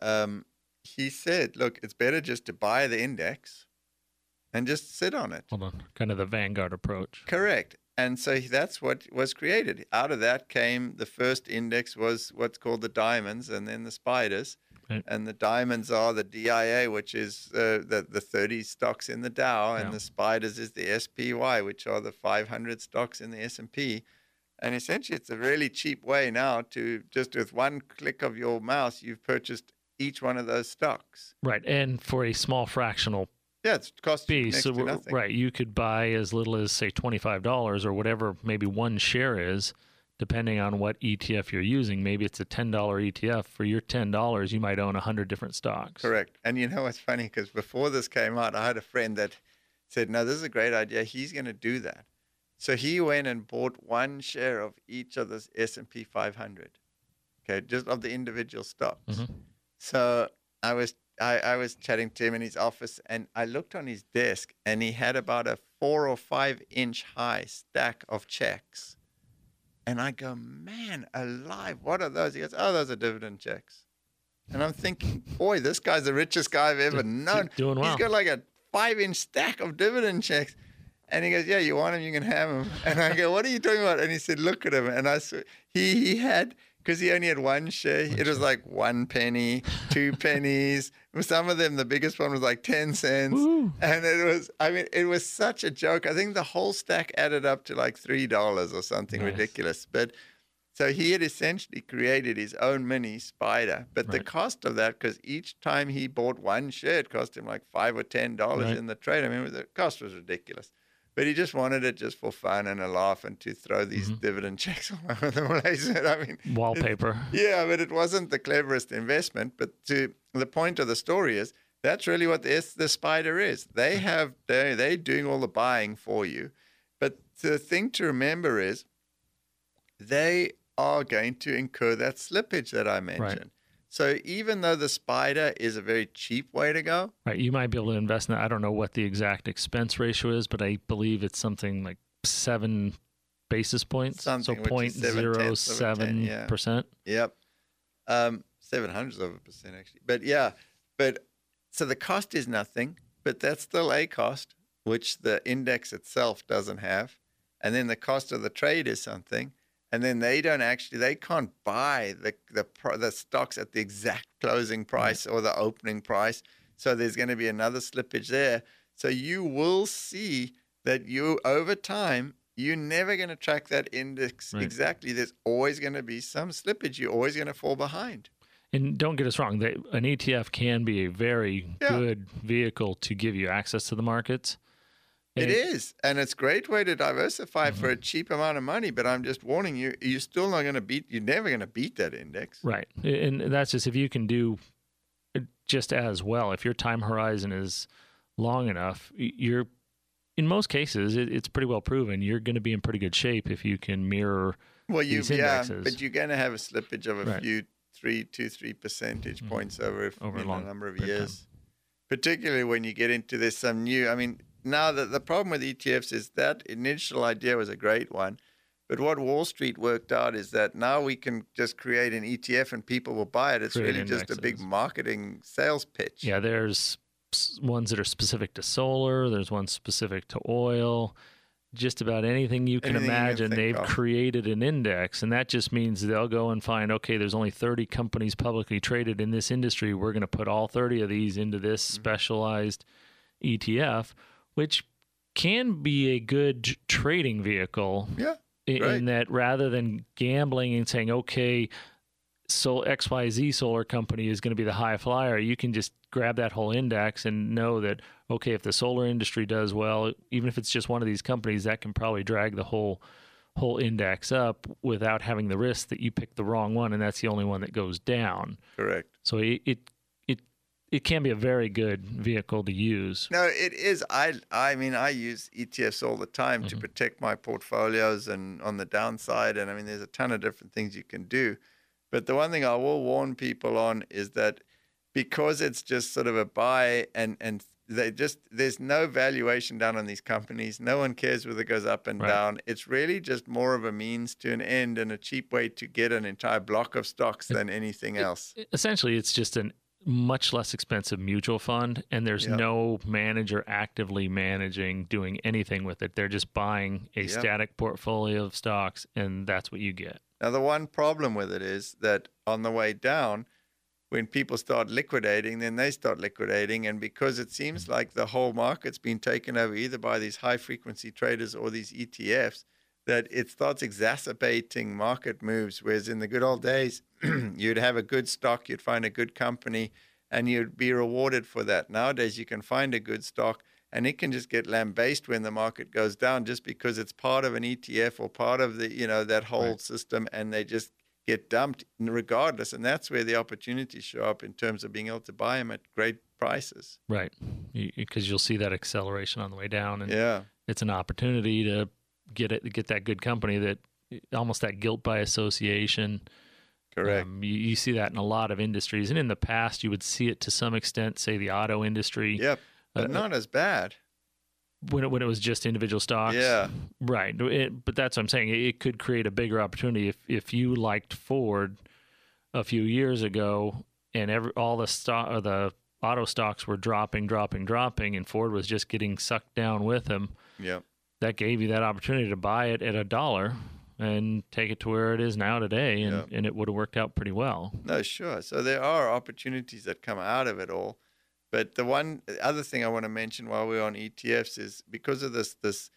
[SPEAKER 4] said, look, it's better just to buy the index and just sit on it.
[SPEAKER 3] Hold on, kind of the Vanguard approach.
[SPEAKER 4] Correct. And so that's what was created. Out of that came, the first index was what's called the diamonds, and then the spiders.
[SPEAKER 3] Right.
[SPEAKER 4] And the diamonds are the DIA, which is the 30 stocks in the Dow, and the spiders is the SPY, which are the 500 stocks in the S&P. And essentially, it's a really cheap way now to just with one click of your mouse, you've purchased each one of those stocks.
[SPEAKER 3] Right, and for a small fractional
[SPEAKER 4] it costs you next to nothing.
[SPEAKER 3] Right, you could buy as little as, say, $25 or whatever maybe one share is, depending on what ETF you're using. Maybe it's a $10 ETF. For your $10, you might own 100 different stocks.
[SPEAKER 4] Correct. And you know what's funny? Because before this came out, I had a friend that said, no, this is a great idea. He's going to do that. So he went and bought one share of each of this S&P 500, okay, just of the individual stocks.
[SPEAKER 3] Mm-hmm.
[SPEAKER 4] So I was chatting to him in his office, and I looked on his desk, and he had about a 4 or 5 inch high stack of checks. And I go, man alive, what are those? He goes, oh, those are dividend checks. And I'm thinking, boy, this guy's the richest guy I've ever known.
[SPEAKER 3] Doing well.
[SPEAKER 4] He's got like a 5-inch stack of dividend checks. And he goes, yeah, you want them, you can have them. And I go, what are you talking about? And he said, look at him. And I saw he had, because he only had one share, it was like 1 penny, 2 pennies. Some of them, the biggest one was like 10 cents.
[SPEAKER 3] Woo.
[SPEAKER 4] And it was such a joke. I think the whole stack added up to like $3 or something ridiculous. But so he had essentially created his own mini spider. But the cost of that, because each time he bought one share, it cost him like $5 or $10 in the trade. I mean, the cost was ridiculous. But he just wanted it just for fun and a laugh and to throw these dividend checks all over the place. I mean,
[SPEAKER 3] wallpaper.
[SPEAKER 4] Yeah, but it wasn't the cleverest investment. But to the point of the story is that's really what the spider is. They're doing all the buying for you. But the thing to remember is they are going to incur that slippage that I mentioned.
[SPEAKER 3] Right.
[SPEAKER 4] So even though the spider is a very cheap way to go.
[SPEAKER 3] Right. You might be able to invest in that. I don't know what the exact expense ratio is, but I believe it's something like 7 basis points.
[SPEAKER 4] Something,
[SPEAKER 3] so 0.07%.
[SPEAKER 4] Yep. 0.07% actually. But so the cost is nothing, but that's still a cost, which the index itself doesn't have. And then the cost of the trade is something. And then they can't buy the stocks at the exact closing price or the opening price. So there's going to be another slippage there. So you will see that over time, you're never going to track that index exactly. There's always going to be some slippage. You're always going to fall behind.
[SPEAKER 3] And don't get us wrong, an ETF can be a very good vehicle to give you access to the markets.
[SPEAKER 4] It is, and it's a great way to diversify for a cheap amount of money, but I'm just warning you, you're still not going to you're never going to beat that index.
[SPEAKER 3] Right, and that's just if you can do just as well. If your time horizon is long enough, in most cases, it's pretty well proven, you're going to be in pretty good shape if you can mirror these indexes.
[SPEAKER 4] But you're going to have a slippage of a few 3 percentage points over a long number of years, particularly when you get into this some new, now, the problem with ETFs is that initial idea was a great one, But what Wall Street worked out is that now we can just create an ETF and people will buy it. It's
[SPEAKER 3] Create
[SPEAKER 4] really just a big
[SPEAKER 3] indexes.
[SPEAKER 4] marketing sales pitch.
[SPEAKER 3] Yeah, there's ones that are specific to solar. There's ones specific to oil. Just about anything you can
[SPEAKER 4] Anything you can
[SPEAKER 3] imagine,
[SPEAKER 4] think
[SPEAKER 3] they've
[SPEAKER 4] of.
[SPEAKER 3] created an index. And that just means they'll go and find, okay, there's only 30 companies publicly traded in this industry. We're going to put all 30 of these into this specialized ETF, which can be a good trading vehicle.
[SPEAKER 4] Yeah.
[SPEAKER 3] In
[SPEAKER 4] Right.
[SPEAKER 3] that rather than gambling and saying, okay, so XYZ solar company is going to be the high flyer, you can just grab that whole index and know that, okay, if the solar industry does well, even if it's just one of these companies, that can probably drag the whole index up without having the risk that you pick the wrong one and that's the only one that goes down.
[SPEAKER 4] Correct.
[SPEAKER 3] So it can be a very good vehicle to use.
[SPEAKER 4] No, it is. I mean, I use ETFs all the time to protect my portfolios and on the downside. And I mean, there's a ton of different things you can do. But the one thing I will warn people on is that because it's just sort of a buy and there's no valuation done on these companies. No one cares whether it goes up and
[SPEAKER 3] Right.
[SPEAKER 4] down. It's really just more of a means to an end and a cheap way to get an entire block of stocks than anything else.
[SPEAKER 3] Essentially, it's just a much less expensive mutual fund, and there's
[SPEAKER 4] Yep.
[SPEAKER 3] no manager actively managing, doing anything with it. They're just buying a
[SPEAKER 4] Yep.
[SPEAKER 3] static portfolio of stocks, and that's what you get.
[SPEAKER 4] Now, the one problem with it is that on the way down, when people start liquidating, then they start liquidating. And because it seems like the whole market's been taken over either by these high-frequency traders or these ETFs, that it starts exacerbating market moves. Whereas in the good old days, you'd have a good stock, you'd find a good company, and you'd be rewarded for that. Nowadays, you can find a good stock, and it can just get lambasted when the market goes down just because it's part of an ETF or part of the, that whole
[SPEAKER 3] Right.
[SPEAKER 4] system, and they just get dumped regardless. And that's where the opportunities show up in terms of being able to buy them at great prices.
[SPEAKER 3] Right. Because you'll see that acceleration on the way down, and
[SPEAKER 4] Yeah.
[SPEAKER 3] it's an opportunity to get that good company, that almost that guilt by association.
[SPEAKER 4] Correct.
[SPEAKER 3] You see that in a lot of industries, and in the past you would see it to some extent, say the auto industry.
[SPEAKER 4] Yep. But not as bad.
[SPEAKER 3] When it was just individual stocks.
[SPEAKER 4] Yeah.
[SPEAKER 3] Right. But that's what I'm saying. It could create a bigger opportunity if you liked Ford a few years ago and all the auto stocks were dropping, and Ford was just getting sucked down with them.
[SPEAKER 4] Yep.
[SPEAKER 3] That gave you that opportunity to buy it at $1 and take it to where it is now today, and it would have worked out pretty well.
[SPEAKER 4] No, sure. So there are opportunities that come out of it all. But the other thing I want to mention while we're on ETFs is because of this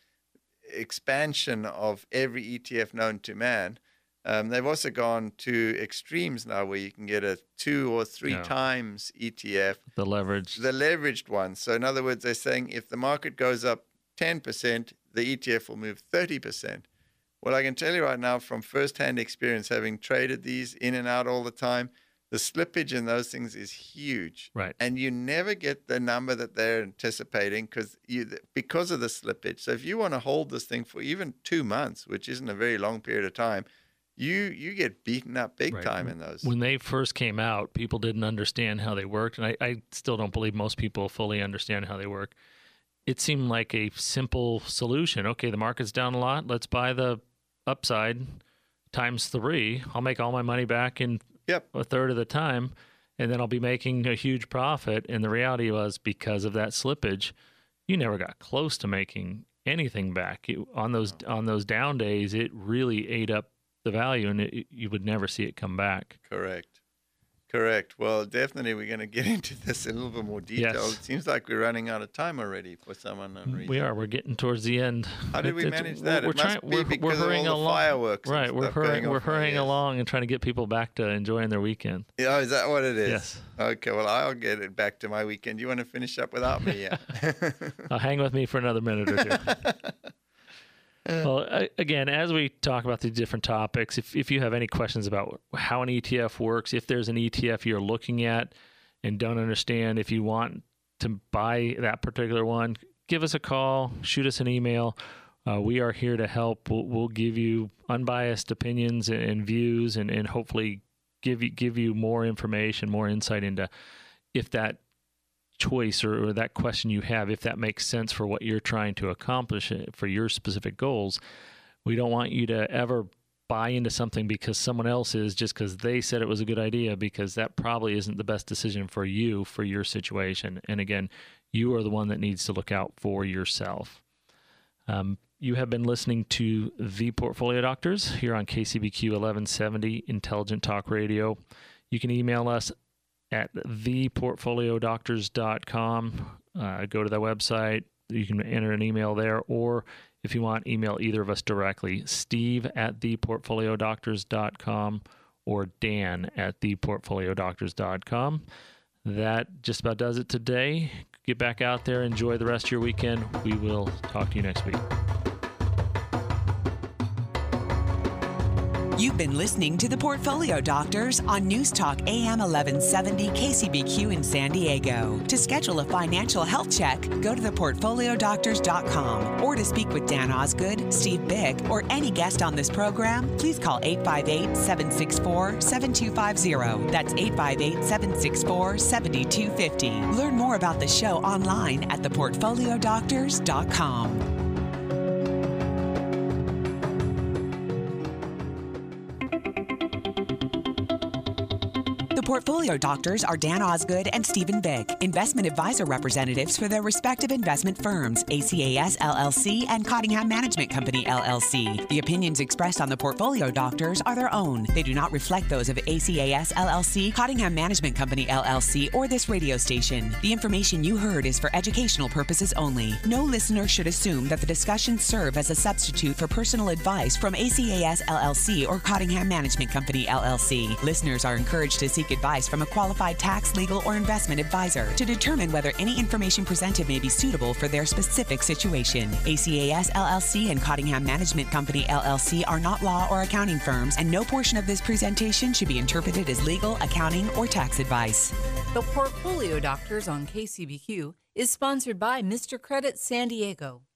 [SPEAKER 4] expansion of every ETF known to man, they've also gone to extremes now where you can get a 2 or 3 times ETF.
[SPEAKER 3] The
[SPEAKER 4] leveraged one. So in other words, they're saying if the market goes up 10%, the ETF will move 30%. Well, I can tell you right now from firsthand experience, having traded these in and out all the time, the slippage in those things is huge.
[SPEAKER 3] Right.
[SPEAKER 4] And you never get the number that they're anticipating because of the slippage. So if you want to hold this thing for even 2 months, which isn't a very long period of time, you get beaten up big time in those.
[SPEAKER 3] When they first came out, people didn't understand how they worked, and I still don't believe most people fully understand how they work. It seemed like a simple solution. Okay, the market's down a lot. Let's buy the upside times 3. I'll make all my money back in a third of the time, and then I'll be making a huge profit. And the reality was, because of that slippage, you never got close to making anything back. On those down days, it really ate up the value, and you would never see it come back.
[SPEAKER 4] Correct. Well, definitely we're going to get into this in a little bit more detail.
[SPEAKER 3] Yes.
[SPEAKER 4] It seems like we're running out of time already for some unknown reason.
[SPEAKER 3] We are. We're getting towards the end.
[SPEAKER 4] How did we manage that?
[SPEAKER 3] We're
[SPEAKER 4] It must be because of all the
[SPEAKER 3] along.
[SPEAKER 4] fireworks and
[SPEAKER 3] Right. We're
[SPEAKER 4] stuff going
[SPEAKER 3] hurrying.
[SPEAKER 4] off
[SPEAKER 3] We're
[SPEAKER 4] my
[SPEAKER 3] hurrying
[SPEAKER 4] ears.
[SPEAKER 3] along and trying to get people back to enjoying their weekend.
[SPEAKER 4] Yeah, is that what it is?
[SPEAKER 3] Yes.
[SPEAKER 4] Okay, well, I'll get it back to my weekend. You want to finish up without me? Yeah.
[SPEAKER 3] Hang with me for another minute or two. Well, again, as we talk about the different topics, if you have any questions about how an ETF works, if there's an ETF you're looking at and don't understand, if you want to buy that particular one, give us a call, shoot us an email. We are here to help. We'll give you unbiased opinions and views, and hopefully give you more information, more insight into if that choice or that question you have, if that makes sense for what you're trying to accomplish for your specific goals. We don't want you to ever buy into something because someone else is, just because they said it was a good idea, because that probably isn't the best decision for you, for your situation. And again, you are the one that needs to look out for yourself. You have been listening to The Portfolio Doctors here on KCBQ 1170 Intelligent Talk Radio. You can email us at theportfoliodoctors.com. Go to the website. You can enter an email there, or if you want, email either of us directly, steve@theportfoliodoctors.com or dan@theportfoliodoctors.com. That just about does it today. Get back out there. Enjoy the rest of your weekend. We will talk to you next week.
[SPEAKER 2] You've been listening to The Portfolio Doctors on News Talk AM 1170 KCBQ in San Diego. To schedule a financial health check, go to theportfoliodoctors.com. Or to speak with Dan Osgood, Steve Bick, or any guest on this program, please call 858-764-7250. That's 858-764-7250. Learn more about the show online at theportfoliodoctors.com. Portfolio Doctors are Dan Osgood and Stephen Bick, investment advisor representatives for their respective investment firms, ACAS LLC and Cottingham Management Company LLC. The opinions expressed on the Portfolio Doctors are their own. They do not reflect those of ACAS LLC, Cottingham Management Company LLC, or this radio station. The information you heard is for educational purposes only. No listener should assume that the discussions serve as a substitute for personal advice from ACAS LLC or Cottingham Management Company LLC. Listeners are encouraged to seek advice from a qualified tax, legal, or investment advisor to determine whether any information presented may be suitable for their specific situation. ACAS LLC and Cottingham Management Company LLC are not law or accounting firms, and no portion of this presentation should be interpreted as legal, accounting, or tax advice.
[SPEAKER 1] The Portfolio Doctors on KCBQ is sponsored by Mr. Credit San Diego.